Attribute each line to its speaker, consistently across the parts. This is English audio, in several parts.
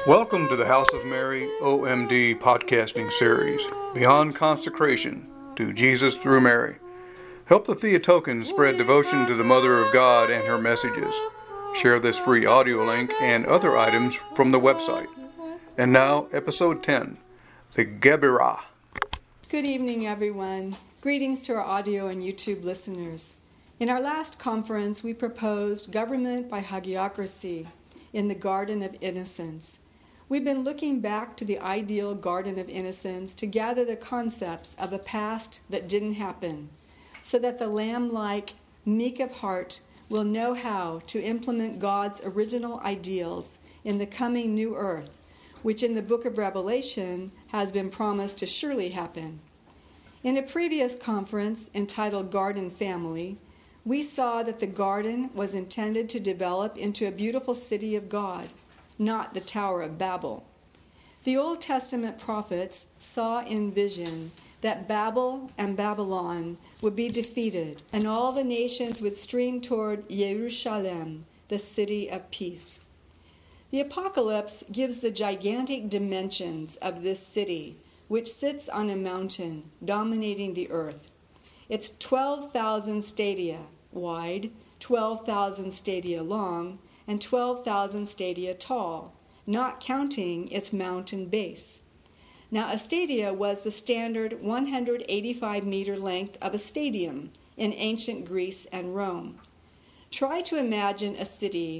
Speaker 1: Welcome to the House of Mary OMD podcasting series, Beyond Consecration to Jesus Through Mary. Help the Theotokens spread devotion to the Mother of God and her messages. Share this free audio link and other items from the website. And now, Episode 10, the Gebirah.
Speaker 2: Good evening, everyone. Greetings to our audio and YouTube listeners. In our last conference, we proposed government by hagiocracy in the Garden of Innocence. We've been looking back to the ideal Garden of Innocence to gather the concepts of a past that didn't happen, so that the lamb-like, meek of heart will know how to implement God's original ideals in the coming new earth, which in the book of Revelation has been promised to surely happen. In a previous conference entitled Garden Family, we saw that the garden was intended to develop into a beautiful city of God, not the Tower of Babel. The Old Testament prophets saw in vision that Babel and Babylon would be defeated, and all the nations would stream toward Jerusalem, the city of peace. The Apocalypse gives the gigantic dimensions of this city, which sits on a mountain dominating the earth. It's 12,000 stadia wide, 12,000 stadia long, and 12,000 stadia tall, not counting its mountain base. Now, a stadia was the standard 185-meter length of a stadium in ancient Greece and Rome. Try to imagine a city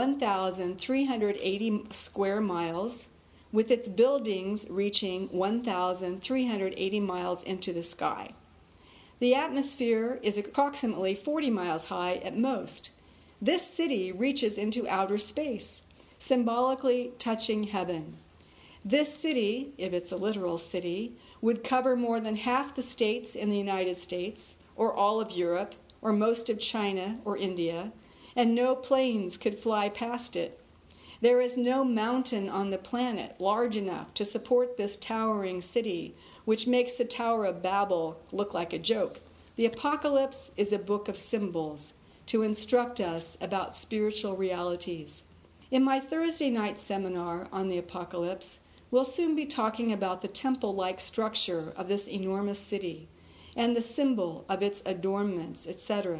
Speaker 2: 1,380 square miles, with its buildings reaching 1,380 miles into the sky. The atmosphere is approximately 40 miles high at most. This city reaches into outer space, symbolically touching heaven. This city, if it's a literal city, would cover more than half the states in the United States, or all of Europe, or most of China or India, and no planes could fly past it. There is no mountain on the planet large enough to support this towering city, which makes the Tower of Babel look like a joke. The Apocalypse is a book of symbols to instruct us about spiritual realities. In my Thursday night seminar on the Apocalypse, we'll soon be talking about the temple-like structure of this enormous city and the symbol of its adornments, etc.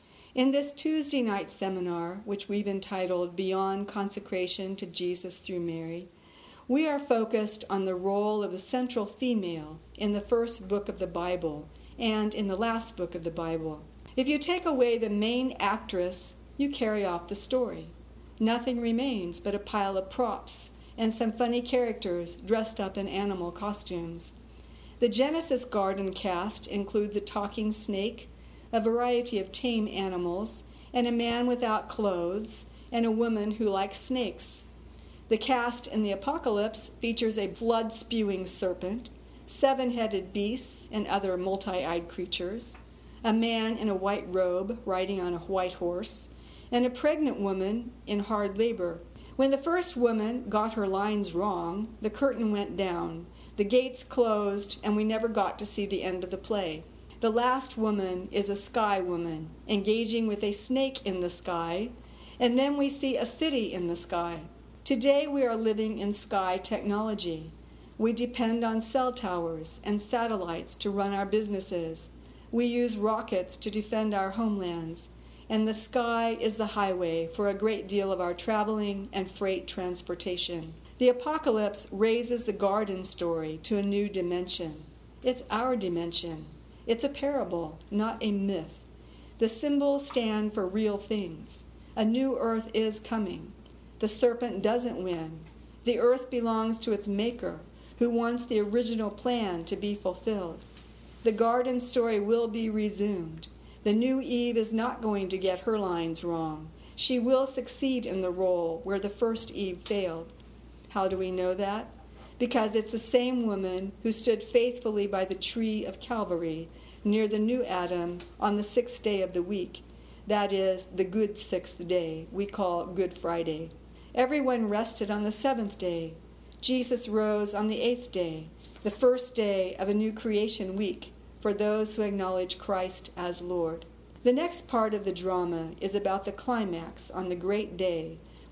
Speaker 2: In this Tuesday night seminar, which we've entitled Beyond Consecration to Jesus Through Mary, we are focused on the role of the central female in the first book of the Bible and in the last book of the Bible. If you take away the main actress, you carry off the story. Nothing remains but a pile of props and some funny characters dressed up in animal costumes. The Genesis garden cast includes a talking snake, a variety of tame animals, and a man without clothes, and a woman who likes snakes. The cast in the Apocalypse features a blood-spewing serpent, 7-headed beasts and other multi-eyed creatures, a man in a white robe riding on a white horse, and a pregnant woman in hard labor. When the first woman got her lines wrong, the curtain went down, the gates closed, and we never got to see the end of the play. The last woman is a sky woman, engaging with a snake in the sky, and then we see a city in the sky. Today we are living in sky technology. We depend on cell towers and satellites to run our businesses. We use rockets to defend our homelands, and the sky is the highway for a great deal of our traveling and freight transportation. The Apocalypse raises the garden story to a new dimension. It's our dimension. It's a parable, not a myth. The symbols stand for real things. A new earth is coming. The serpent doesn't win. The earth belongs to its maker, who wants the original plan to be fulfilled. The garden story will be resumed. The new Eve is not going to get her lines wrong. She will succeed in the role where the first Eve failed. How do we know that? Because it's the same woman who stood faithfully by the tree of Calvary near the new Adam on the 6th day of the week. That is, the good 6th day, we call Good Friday. Everyone rested on the 7th day. Jesus rose on the 8th day, the first day of a new creation week for those who acknowledge Christ as Lord. The next part of the drama is about the climax on the great day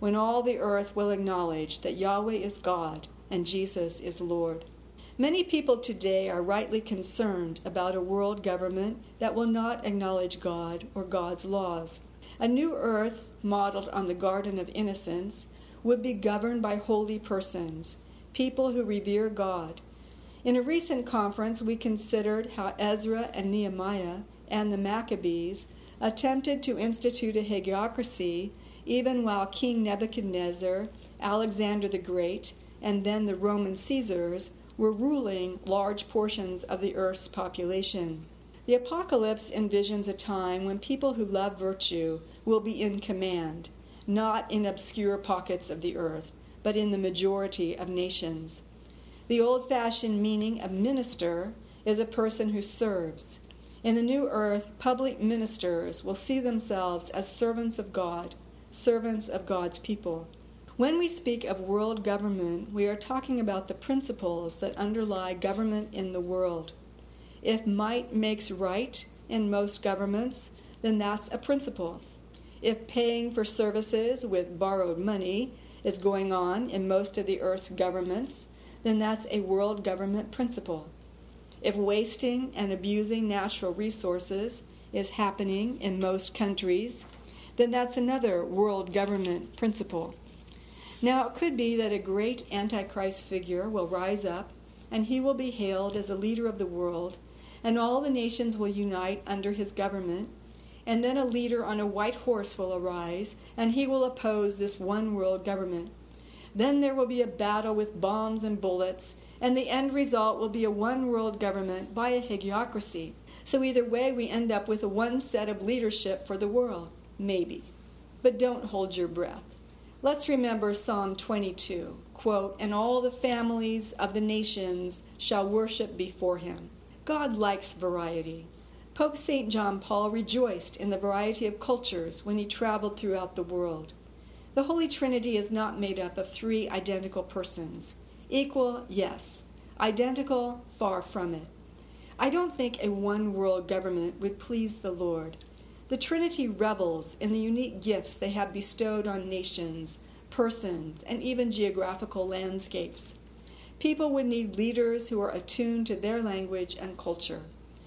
Speaker 2: when all the earth will acknowledge that Yahweh is God and Jesus is Lord. Many people today are rightly concerned about a world government that will not acknowledge God or God's laws. A new earth, modeled on the Garden of Innocence, would be governed by holy persons, people who revere God. In a recent conference, we considered how Ezra and Nehemiah and the Maccabees attempted to institute a hagiocracy even while King Nebuchadnezzar, Alexander the Great, and then the Roman Caesars were ruling large portions of the earth's population. The Apocalypse envisions a time when people who love virtue will be in command, not in obscure pockets of the earth, but in the majority of nations. The old-fashioned meaning of minister is a person who serves. In the new earth, public ministers will see themselves as servants of God, servants of God's people. When we speak of world government, we are talking about the principles that underlie government in the world. If might makes right in most governments, then that's a principle. If paying for services with borrowed money is going on in most of the earth's governments, then that's a world government principle. If wasting and abusing natural resources is happening in most countries, then that's another world government principle. Now, it could be that a great Antichrist figure will rise up, and he will be hailed as a leader of the world, and all the nations will unite under his government, and then a leader on a white horse will arise, and he will oppose this one world government. Then there will be a battle with bombs and bullets, and the end result will be a one world government by a hagiocracy. So either way, we end up with a one set of leadership for the world. Maybe. But don't hold your breath. Let's remember Psalm 22, quote, "And all the families of the nations shall worship before him." God likes variety. Pope St. John Paul rejoiced in the variety of cultures when he traveled throughout the world. The Holy Trinity is not made up of three identical persons. Equal, yes. Identical, far from it. I don't think a one-world government would please the Lord. The Trinity revels in the unique gifts they have bestowed on nations, persons, and even geographical landscapes. People would need leaders who are attuned to their language and culture.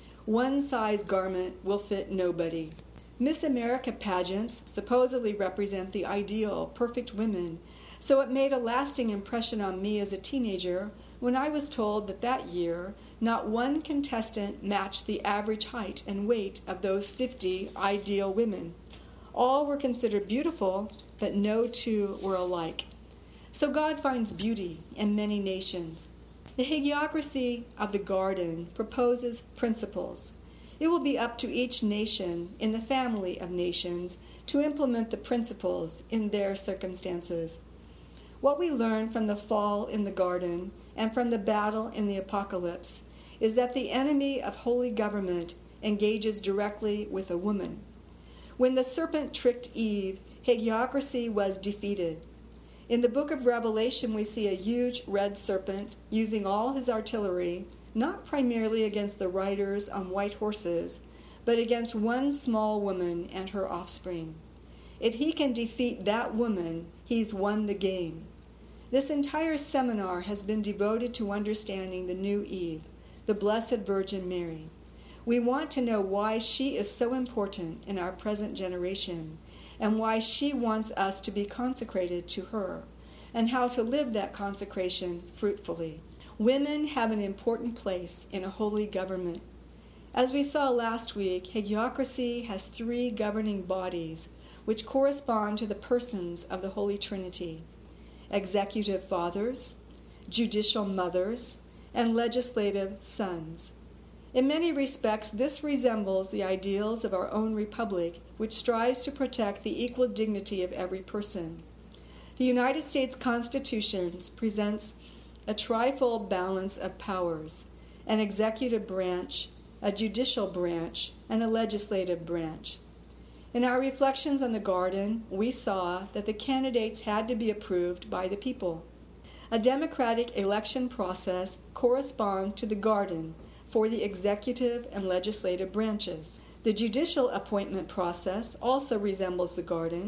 Speaker 2: One-size garment will fit nobody. Miss America pageants supposedly represent the ideal, perfect women, so it made a lasting impression on me as a teenager when I was told that that year not one contestant matched the average height and weight of those 50 ideal women. All were considered beautiful, but no two were alike. So God finds beauty in many nations. The hagiocracy of the garden proposes principles. It will be up to each nation in the family of nations to implement the principles in their circumstances. What we learn from the fall in the garden and from the battle in the apocalypse is that the enemy of holy government engages directly with a woman. When the serpent tricked Eve, hagiocracy was defeated. In the book of Revelation, we see a huge red serpent using all his artillery, not primarily against the riders on white horses, but against one small woman and her offspring. If he can defeat that woman, he's won the game. This entire seminar has been devoted to understanding the new Eve, the Blessed Virgin Mary. We want to know why she is so important in our present generation, and why she wants us to be consecrated to her, and how to live that consecration fruitfully. Women have an important place in a holy government. As we saw last week, hagiocracy has three governing bodies which correspond to the persons of the Holy Trinity: executive fathers, judicial mothers, and legislative sons. In many respects, this resembles the ideals of our own republic, which strives to protect the equal dignity of every person. The United States Constitution presents a trifold balance of powers: an executive branch, a judicial branch, and a legislative branch. In our reflections on the garden, we saw that the candidates had to be approved by the people. A democratic election process corresponds to the garden for the executive and legislative branches. The judicial appointment process also resembles the garden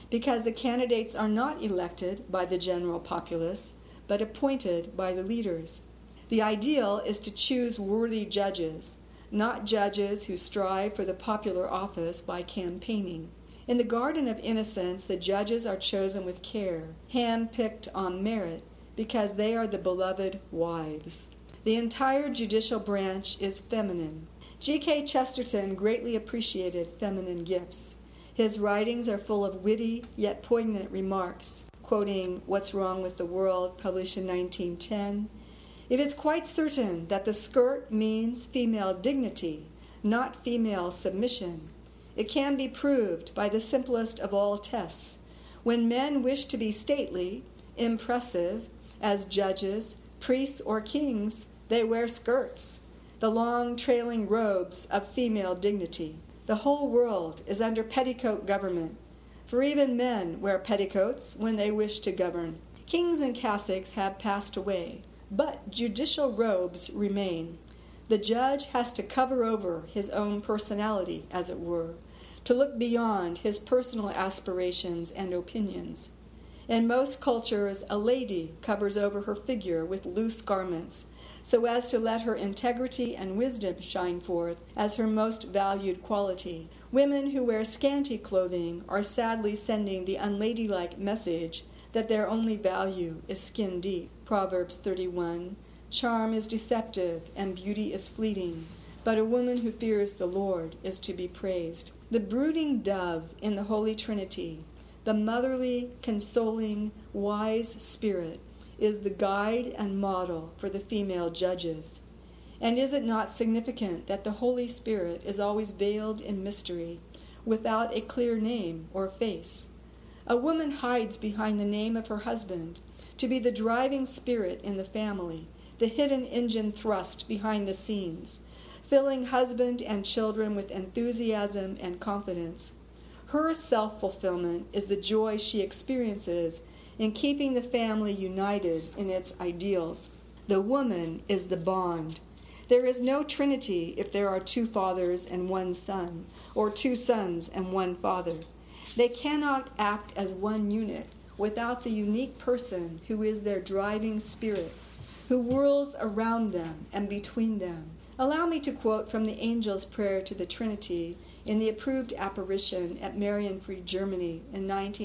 Speaker 2: because the candidates are not elected by the general populace, but appointed by the leaders. The ideal is to choose worthy judges, not judges who strive for the popular office by campaigning. In the Garden of Innocence, the judges are chosen with care, hand-picked on merit, because they are the beloved wives. The entire judicial branch is feminine. G.K. Chesterton greatly appreciated feminine gifts. His writings are full of witty yet poignant remarks. Quoting What's Wrong with the World, published in 1910, "It is quite certain that the skirt means female dignity, not female submission. It can be proved by the simplest of all tests. When men wish to be stately, impressive, as judges, priests, or kings, they wear skirts, the long trailing robes of female dignity. The whole world is under petticoat government, for even men wear petticoats when they wish to govern. Kings and cassocks have passed away, but judicial robes remain. The judge has to cover over his own personality, as it were, to look beyond his personal aspirations and opinions. In most cultures, a lady covers over her figure with loose garments, so as to let her integrity and wisdom shine forth as her most valued quality. Women who wear scanty clothing are sadly sending the unladylike message that their only value is skin deep." Proverbs 31, "Charm is deceptive and beauty is fleeting, but a woman who fears the Lord is to be praised." The brooding dove in the Holy Trinity, the motherly, consoling, wise spirit, is the guide and model for the female judges. And is it not significant that the Holy Spirit is always veiled in mystery, without a clear name or face? A woman hides behind the name of her husband, to be the driving spirit in the family, the hidden engine thrust behind the scenes, filling husband and children with enthusiasm and confidence. Her self-fulfillment is the joy she experiences in keeping the family united in its ideals. The woman is the bond. There is no trinity if there are two fathers and one son, or two sons and one father. They cannot act as one unit without the unique person who is their driving spirit, who whirls around them and between them. Allow me to quote from the angel's prayer to the Trinity in the approved apparition at Marienfried, Germany in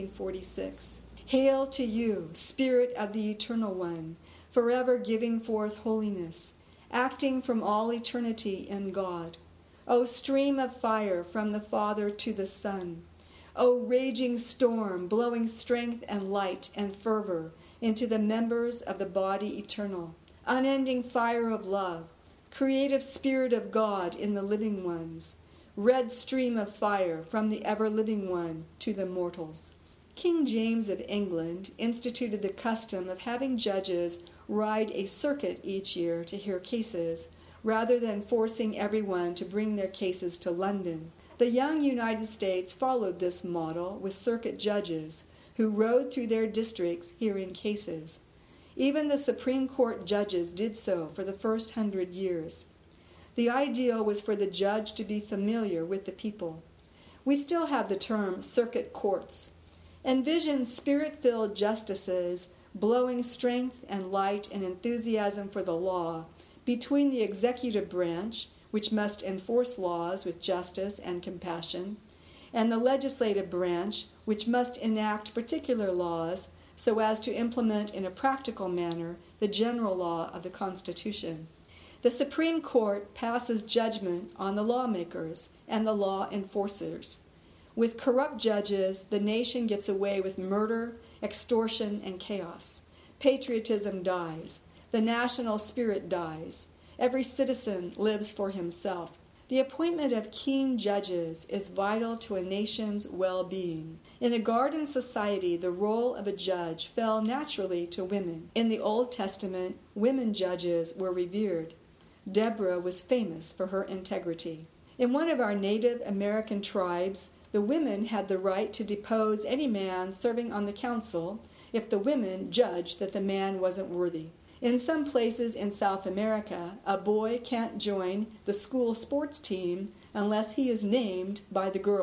Speaker 2: 1946. "Hail to you, Spirit of the Eternal One, forever giving forth holiness, acting from all eternity in God. O stream of fire from the Father to the Son. O raging storm, blowing strength and light and fervor into the members of the body eternal. Unending fire of love, creative spirit of God in the living ones. Red stream of fire from the ever-living one to the mortals." King James of England instituted the custom of having judges ride a circuit each year to hear cases, rather than forcing everyone to bring their cases to London. The young United States followed this model with circuit judges who rode through their districts hearing cases. Even the Supreme Court judges did so for the first 100 years. The ideal was for the judge to be familiar with the people. We still have the term circuit courts. Envision spirit-filled justices blowing strength and light and enthusiasm for the law between the executive branch, which must enforce laws with justice and compassion, and the legislative branch, which must enact particular laws so as to implement in a practical manner the general law of the Constitution. The Supreme Court passes judgment on the lawmakers and the law enforcers. With corrupt judges, the nation gets away with murder, extortion, and chaos. Patriotism dies. The national spirit dies. Every citizen lives for himself. The appointment of keen judges is vital to a nation's well-being. In a garden society, the role of a judge fell naturally to women. In the Old Testament, women judges were revered. Deborah was famous for her integrity. In one of our Native American tribes, the women had the right to depose any man serving on the council if the women judged that the man wasn't worthy. In some places in South America, a boy can't join the school sports team unless he is named by the girls.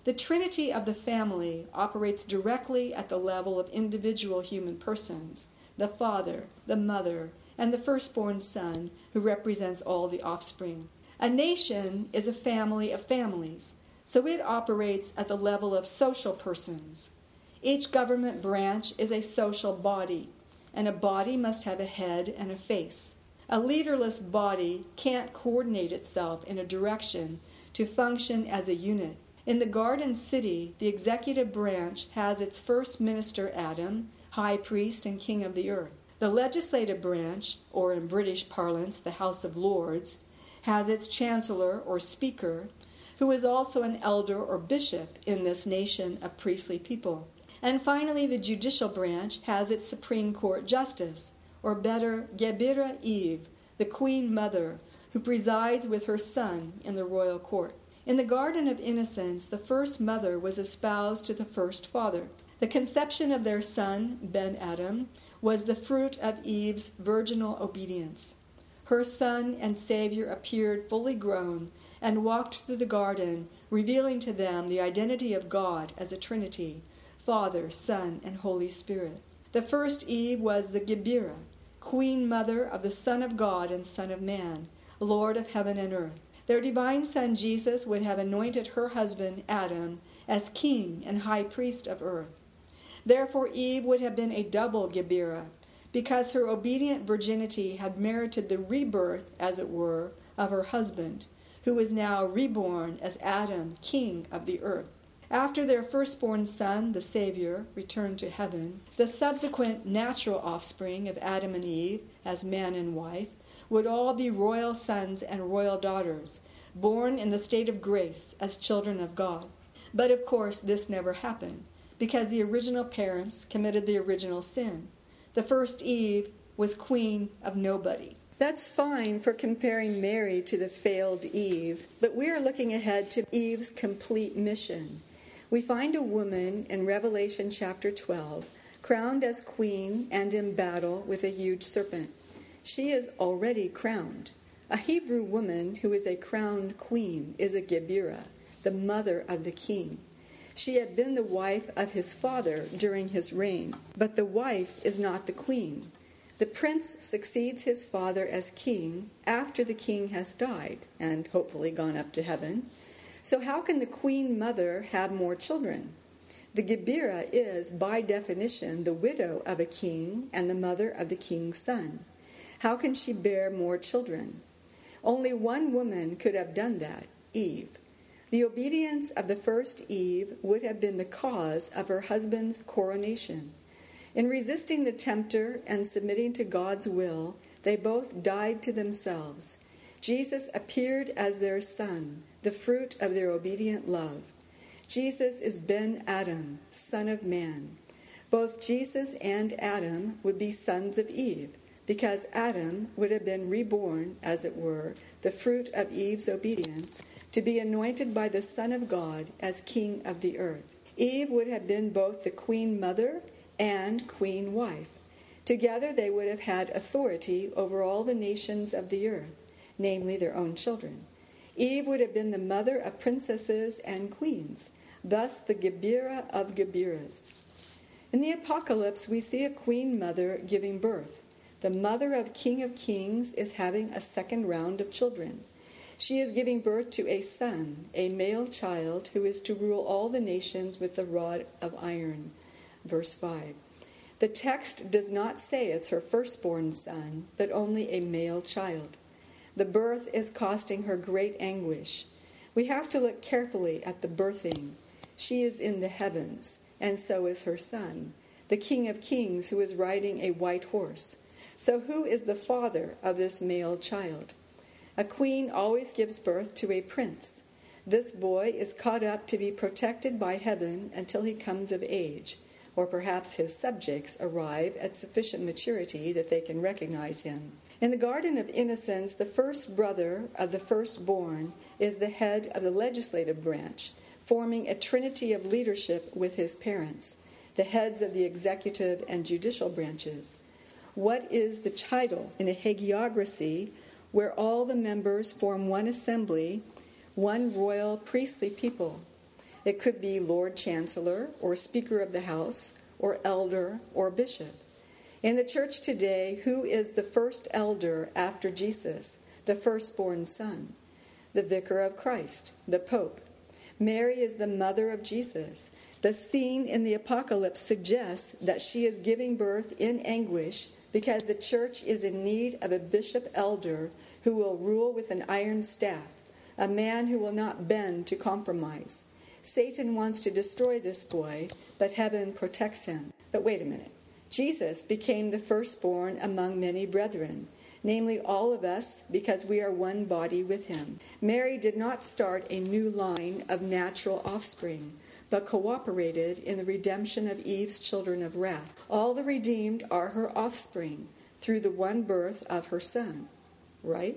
Speaker 2: The trinity of the family operates directly at the level of individual human persons, the father, the mother, and the firstborn son, who represents all the offspring. A nation is a family of families, so it operates at the level of social persons. Each government branch is a social body, and a body must have a head and a face. A leaderless body can't coordinate itself in a direction to function as a unit. In the Garden City, the executive branch has its first minister Adam, high priest and king of the earth. The legislative branch, or in British parlance, the House of Lords, has its chancellor or speaker, who is also an elder or bishop in this nation of priestly people. And finally, the judicial branch has its Supreme Court justice, or better, Gebira Eve, the Queen Mother, who presides with her son in the royal court. In the Garden of Innocence, the first mother was espoused to the first father. The conception of their son, Ben Adam, was the fruit of Eve's virginal obedience. Her son and Savior appeared fully grown and walked through the garden, revealing to them the identity of God as a Trinity, Father, Son, and Holy Spirit. The first Eve was the Gebira, Queen Mother of the Son of God and Son of Man, Lord of heaven and earth. Their divine Son Jesus would have anointed her husband Adam as King and High Priest of earth. Therefore Eve would have been a double Gebira, because her obedient virginity had merited the rebirth, as it were, of her husband, who is now reborn as Adam, King of the earth. After their firstborn son, the Savior, returned to heaven, the subsequent natural offspring of Adam and Eve, as man and wife, would all be royal sons and royal daughters, born in the state of grace as children of God. But of course, this never happened, because the original parents committed the original sin. The first Eve was queen of nobody. That's fine for comparing Mary to the failed Eve, but we are looking ahead to Eve's complete mission. We find a woman in Revelation chapter 12, crowned as queen and in battle with a huge serpent. She is already crowned. A Hebrew woman who is a crowned queen is a Gebira, the mother of the king. She had been the wife of his father during his reign, but the wife is not the queen. The prince succeeds his father as king after the king has died and hopefully gone up to heaven. So how can the queen mother have more children? The Gebira is, by definition, the widow of a king and the mother of the king's son. How can she bear more children? Only one woman could have done that, Eve. The obedience of the first Eve would have been the cause of her husband's coronation. In resisting the tempter and submitting to God's will, they both died to themselves. Jesus appeared as their son, the fruit of their obedient love. Jesus is Ben Adam, son of man. Both Jesus and Adam would be sons of Eve, because Adam would have been reborn, as it were, the fruit of Eve's obedience, to be anointed by the Son of God as king of the earth. Eve would have been both the queen mother and queen wife. Together they would have had authority over all the nations of the earth, namely their own children. Eve would have been the mother of princesses and queens, thus the Gebira of Gebiras. In the Apocalypse, we see a queen mother giving birth. The mother of King of Kings is having a second round of children. She is giving birth to a son, a male child, who is to rule all the nations with a rod of iron. Verse 5. The text does not say it's her firstborn son, but only a male child. The birth is costing her great anguish. We have to look carefully at the birthing. She is in the heavens, and so is her son, the King of Kings, who is riding a white horse. So who is the father of this male child? A queen always gives birth to a prince. This boy is caught up to be protected by heaven until he comes of age, or perhaps his subjects arrive at sufficient maturity that they can recognize him. In the Garden of Innocence, the first brother of the firstborn is the head of the legislative branch, forming a trinity of leadership with his parents, the heads of the executive and judicial branches. What is the title in a hagiography where all the members form one assembly, one royal priestly people? It could be Lord Chancellor or Speaker of the House or elder or bishop. In the church today, who is the first elder after Jesus, the firstborn son? The Vicar of Christ, the Pope. Mary is the mother of Jesus. The scene in the Apocalypse suggests that she is giving birth in anguish because the church is in need of a bishop elder who will rule with an iron staff, a man who will not bend to compromise. Satan wants to destroy this boy, but heaven protects him. But wait a minute. Jesus became the firstborn among many brethren, namely all of us, because we are one body with him. Mary did not start a new line of natural offspring, but cooperated in the redemption of Eve's children of wrath. All the redeemed are her offspring through the one birth of her son, right?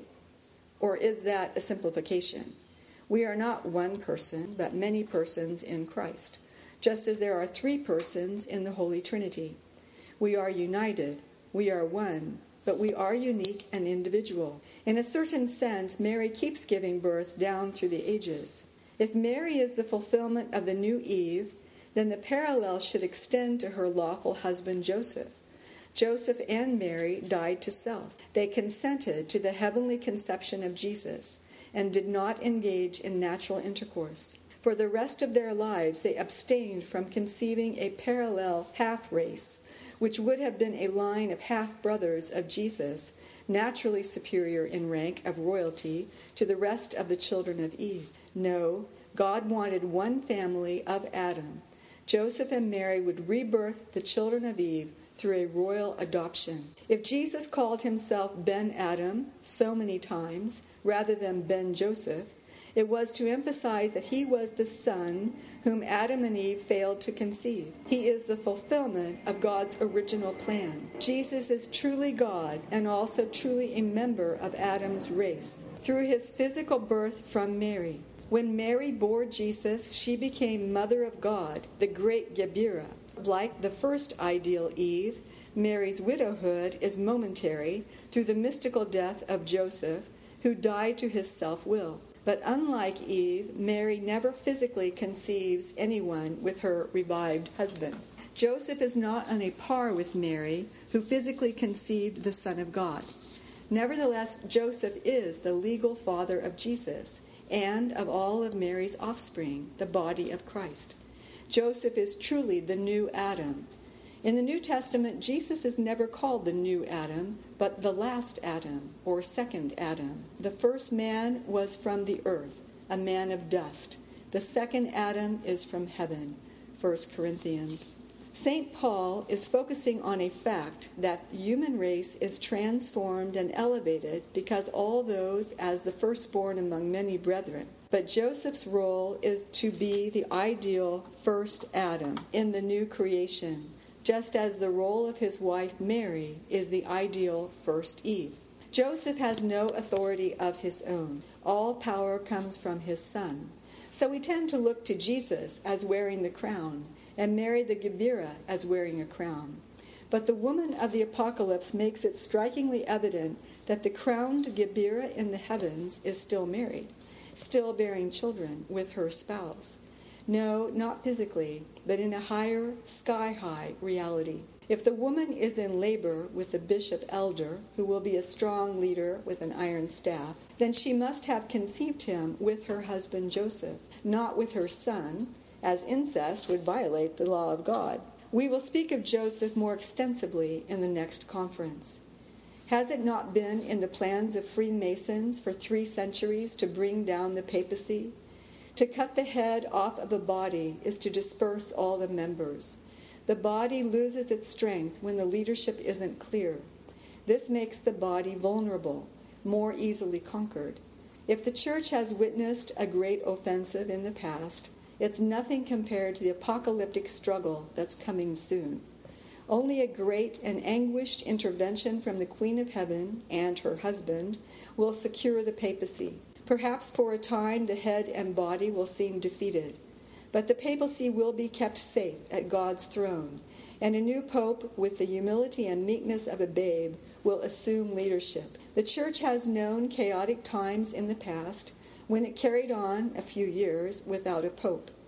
Speaker 2: Or is that a simplification? We are not one person, but many persons in Christ, just as there are three persons in the Holy Trinity. We are united, we are one, but we are unique and individual. In a certain sense, Mary keeps giving birth down through the ages. If Mary is the fulfillment of the new Eve, then the parallel should extend to her lawful husband Joseph. Joseph and Mary died to self. They consented to the heavenly conception of Jesus and did not engage in natural intercourse. For the rest of their lives, they abstained from conceiving a parallel half-race, which would have been a line of half-brothers of Jesus, naturally superior in rank of royalty to the rest of the children of Eve. No, God wanted one family of Adam. Joseph and Mary would rebirth the children of Eve through a royal adoption. If Jesus called himself Ben Adam so many times, rather than Ben Joseph, it was to emphasize that he was the son whom Adam and Eve failed to conceive. He is the fulfillment of God's original plan. Jesus is truly God and also truly a member of Adam's race through his physical birth from Mary. When Mary bore Jesus, she became Mother of God, the great Gebirah. Like the first ideal Eve, Mary's widowhood is momentary through the mystical death of Joseph, who died to his self-will. But unlike Eve, Mary never physically conceives anyone with her revived husband. Joseph is not on a par with Mary, who physically conceived the Son of God. Nevertheless, Joseph is the legal father of Jesus and of all of Mary's offspring, the body of Christ. Joseph is truly the new Adam. In the New Testament, Jesus is never called the new Adam, but the last Adam, or second Adam. The first man was from the earth, a man of dust. The second Adam is from heaven, 1 Corinthians. St. Paul is focusing on a fact that the human race is transformed and elevated because all those as the firstborn among many brethren. But Joseph's role is to be the ideal first Adam in the new creation, just as the role of his wife Mary is the ideal first Eve. Joseph has no authority of his own. All power comes from his son. So we tend to look to Jesus as wearing the crown, and Mary the Gebirah as wearing a crown. But the woman of the Apocalypse makes it strikingly evident that the crowned Gebirah in the heavens is still married, still bearing children with her spouse. No, not physically, but in a higher, sky-high reality. If the woman is in labor with the bishop elder, who will be a strong leader with an iron staff, then she must have conceived him with her husband Joseph, not with her son, as incest would violate the law of God. We will speak of Joseph more extensively in the next conference. Has it not been in the plans of Freemasons for 3 centuries to bring down the papacy? To cut the head off of a body is to disperse all the members. The body loses its strength when the leadership isn't clear. This makes the body vulnerable, more easily conquered. If the church has witnessed a great offensive in the past, it's nothing compared to the apocalyptic struggle that's coming soon. Only a great and anguished intervention from the Queen of Heaven and her husband will secure the papacy. Perhaps for a time the head and body will seem defeated, but the papacy will be kept safe at God's throne, and a new pope with the humility and meekness of a babe will assume leadership. The church has known chaotic times in the past when it carried on a few years without a pope.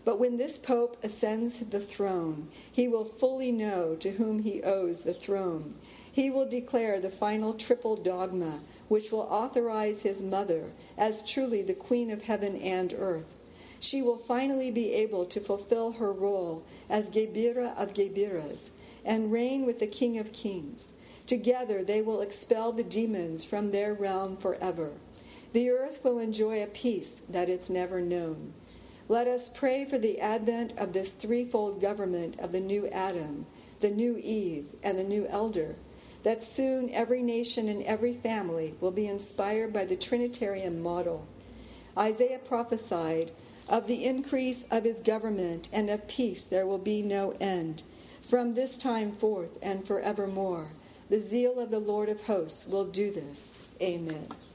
Speaker 2: But when this Pope ascends the throne, he will fully know to whom he owes the throne. He will declare the final triple dogma, which will authorize his mother as truly the Queen of heaven and earth. She will finally be able to fulfill her role as Gebira of Gebiras and reign with the King of Kings. Together they will expel the demons from their realm forever. The earth will enjoy a peace that it's never known. Let us pray for the advent of this threefold government of the new Adam, the new Eve, and the new Elder, that soon every nation and every family will be inspired by the Trinitarian model. Isaiah prophesied, "Of the increase of his government and of peace there will be no end. From this time forth and forevermore, the zeal of the Lord of hosts will do this." Amen.